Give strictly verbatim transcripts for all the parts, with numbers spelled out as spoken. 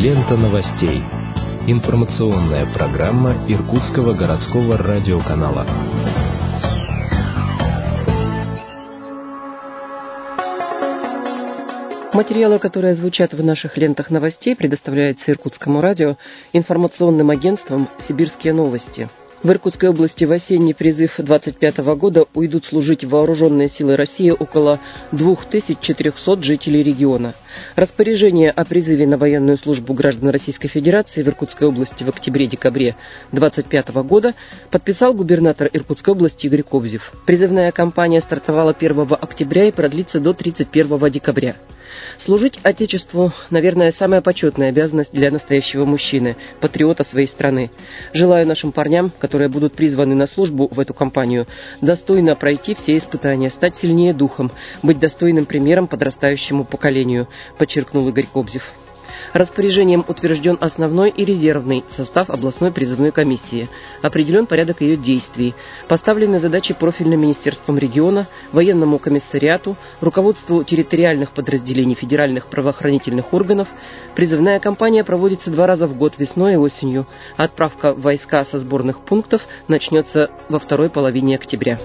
Лента новостей. Информационная программа Иркутского городского радиоканала. Материалы, которые звучат в наших лентах новостей, предоставляются Иркутскому радио информационным агентством «Сибирские новости». В Иркутской области в осенний призыв двадцать пятого года уйдут служить в вооруженные силы России около две тысячи четыреста жителей региона. Распоряжение о призыве на военную службу граждан Российской Федерации в Иркутской области в октябре-декабре двадцать пятого года подписал губернатор Иркутской области Игорь Кобзев. Призывная кампания стартовала первого октября и продлится до тридцать первого декабря. Служить Отечеству, наверное, самая почетная обязанность для настоящего мужчины, патриота своей страны. Желаю нашим парням, которые будут призваны на службу в эту кампанию, достойно пройти все испытания, стать сильнее духом, быть достойным примером подрастающему поколению, подчеркнул Игорь Кобзев. Распоряжением утвержден основной и резервный состав областной призывной комиссии, определен порядок ее действий, поставлены задачи профильным министерствам региона, военному комиссариату, руководству территориальных подразделений федеральных правоохранительных органов. Призывная кампания проводится два раза в год, весной и осенью. Отправка в войска со сборных пунктов начнется во второй половине октября.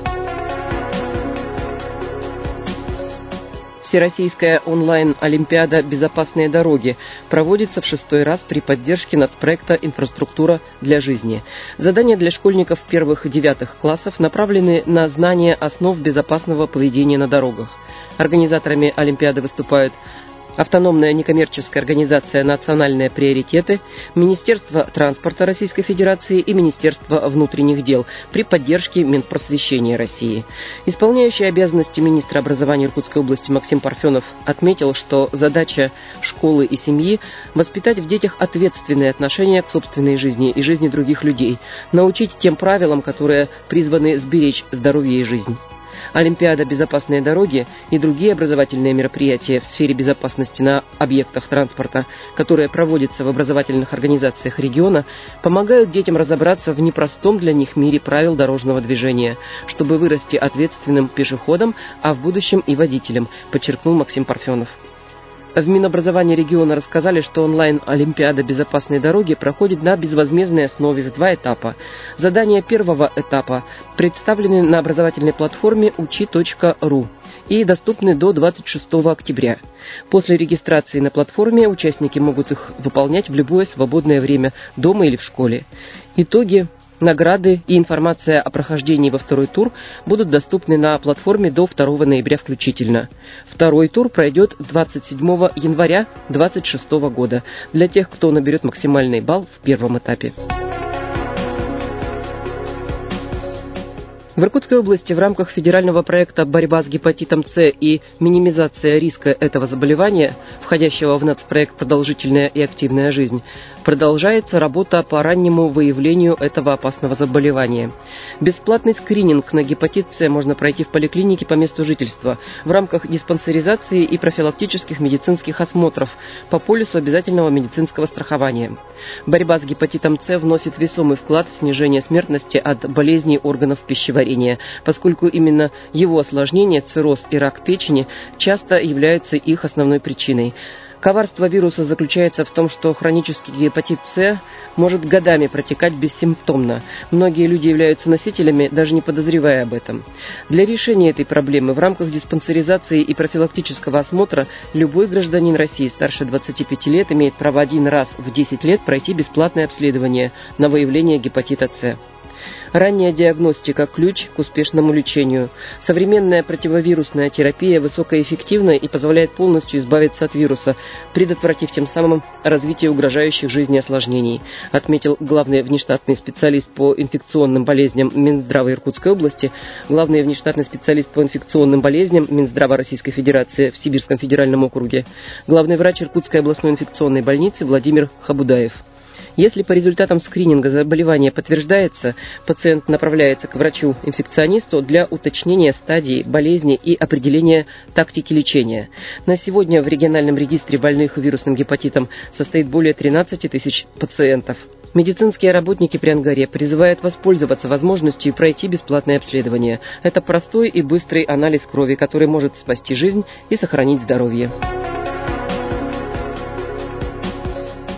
Всероссийская онлайн-олимпиада «Безопасные дороги» проводится в шестой раз при поддержке нацпроекта «Инфраструктура для жизни». Задания для школьников первых и девятых классов направлены на знание основ безопасного поведения на дорогах. Организаторами олимпиады выступают автономная некоммерческая организация «Национальные приоритеты», Министерство транспорта Российской Федерации и Министерство внутренних дел при поддержке Минпросвещения России. Исполняющий обязанности министра образования Иркутской области Максим Парфенов отметил, что задача школы и семьи – воспитать в детях ответственное отношение к собственной жизни и жизни других людей, научить тем правилам, которые призваны сберечь здоровье и жизнь. Олимпиада «Безопасные дороги» и другие образовательные мероприятия в сфере безопасности на объектах транспорта, которые проводятся в образовательных организациях региона, помогают детям разобраться в непростом для них мире правил дорожного движения, чтобы вырасти ответственным пешеходом, а в будущем и водителем, подчеркнул Максим Парфенов. В Минобразовании региона рассказали, что онлайн-олимпиада «Безопасные дороги» проходит на безвозмездной основе в два этапа. Задания первого этапа представлены на образовательной платформе учи точка ру и доступны до двадцать шестого октября. После регистрации на платформе участники могут их выполнять в любое свободное время, дома или в школе. Итоги, награды и информация о прохождении во второй тур будут доступны на платформе до второго ноября включительно. Второй тур пройдет двадцать седьмого января две тысячи двадцать шестого года для тех, кто наберет максимальный балл в первом этапе. В Иркутской области в рамках федерального проекта «Борьба с гепатитом С» и минимизация риска этого заболевания, входящего в нацпроект «Продолжительная и активная жизнь», продолжается работа по раннему выявлению этого опасного заболевания. Бесплатный скрининг на гепатит С можно пройти в поликлинике по месту жительства в рамках диспансеризации и профилактических медицинских осмотров по полису обязательного медицинского страхования. Борьба с гепатитом С вносит весомый вклад в снижение смертности от болезней органов пищеварения, поскольку именно его осложнения, цирроз и рак печени, часто являются их основной причиной. Коварство вируса заключается в том, что хронический гепатит С может годами протекать бессимптомно. Многие люди являются носителями, даже не подозревая об этом. Для решения этой проблемы в рамках диспансеризации и профилактического осмотра любой гражданин России старше двадцати пяти лет имеет право один раз в десять лет пройти бесплатное обследование на выявление гепатита С. Ранняя диагностика – ключ к успешному лечению. Современная противовирусная терапия высокоэффективна и позволяет полностью избавиться от вируса, предотвратив тем самым развитие угрожающих жизни осложнений, отметил главный внештатный специалист по инфекционным болезням Минздрава Иркутской области, главный внештатный специалист по инфекционным болезням Минздрава Российской Федерации в Сибирском федеральном округе, главный врач Иркутской областной инфекционной больницы Владимир Хабудаев. Если по результатам скрининга заболевание подтверждается, пациент направляется к врачу-инфекционисту для уточнения стадии болезни и определения тактики лечения. На сегодня в региональном регистре больных вирусным гепатитом состоит более тринадцати тысяч пациентов. Медицинские работники при Ангаре призывают воспользоваться возможностью пройти бесплатное обследование. Это простой и быстрый анализ крови, который может спасти жизнь и сохранить здоровье.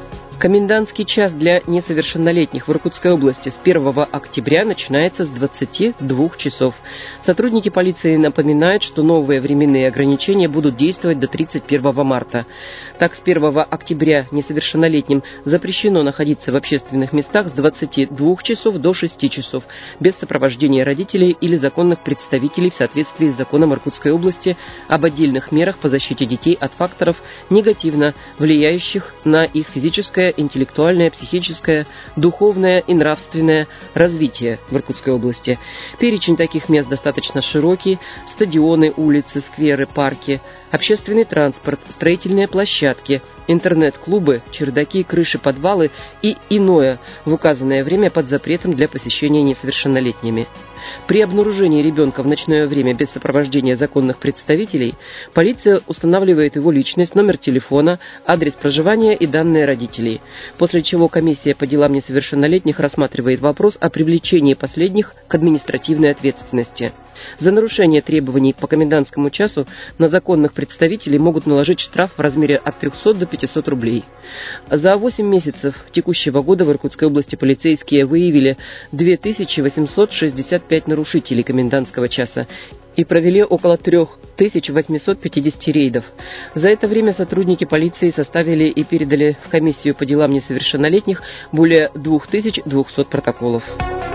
Комендантский час для несовершеннолетних в Иркутской области с первого октября начинается с двадцати двух часов. Сотрудники полиции напоминают, что новые временные ограничения будут действовать до тридцать первого марта. Так, с первого октября несовершеннолетним запрещено находиться в общественных местах с двадцати двух часов до шести часов без сопровождения родителей или законных представителей в соответствии с законом Иркутской области об отдельных мерах по защите детей от факторов, негативно влияющих на их физическое, интеллектуальное, психическое, духовное и нравственное развитие в Иркутской области. Перечень таких мест достаточно широкий: стадионы, улицы, скверы, парки, общественный транспорт, строительные площадки, интернет-клубы, чердаки, крыши, подвалы и иное в указанное время под запретом для посещения несовершеннолетними. При обнаружении ребенка в ночное время без сопровождения законных представителей полиция устанавливает его личность, номер телефона, адрес проживания и данные родителей, после чего комиссия по делам несовершеннолетних рассматривает вопрос о привлечении последних к административной ответственности. За нарушение требований по комендантскому часу на законных представителей могут наложить штраф в размере от трехсот до пятисот рублей. За восемь месяцев текущего года в Иркутской области полицейские выявили две тысячи восемьсот шестьдесят пять нарушителей комендантского часа и провели около три тысячи восемьсот пятьдесят рейдов. За это время сотрудники полиции составили и передали в комиссию по делам несовершеннолетних более двух тысяч двухсот протоколов.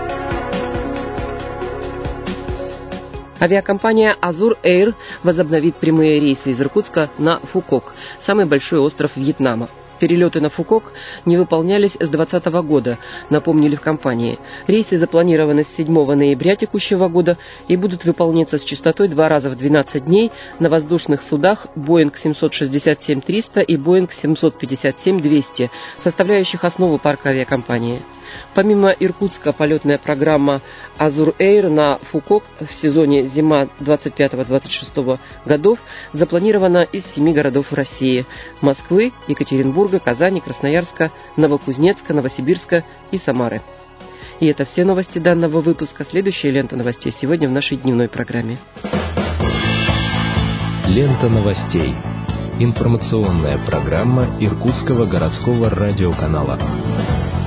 Авиакомпания «Азур Эйр» возобновит прямые рейсы из Иркутска на Фукок, самый большой остров Вьетнама. Перелеты на Фукок не выполнялись с двадцатого года, напомнили в компании. Рейсы запланированы с седьмого ноября текущего года и будут выполняться с частотой два раза в двенадцать дней на воздушных судах Боинг семьсот шестьдесят семь триста и Боинг семьсот пятьдесят семь двести, составляющих основу парка авиакомпании. Помимо Иркутска, полетная программа «Азур Эйр» на Фукок в сезоне зима двадцать пятого — двадцать шестого годов запланирована из семи городов России: Москвы, Екатеринбурга, Казани, Красноярска, Новокузнецка, Новосибирска и Самары. И это все новости данного выпуска. Следующая лента новостей сегодня в нашей дневной программе. Лента новостей. Информационная программа Иркутского городского радиоканала.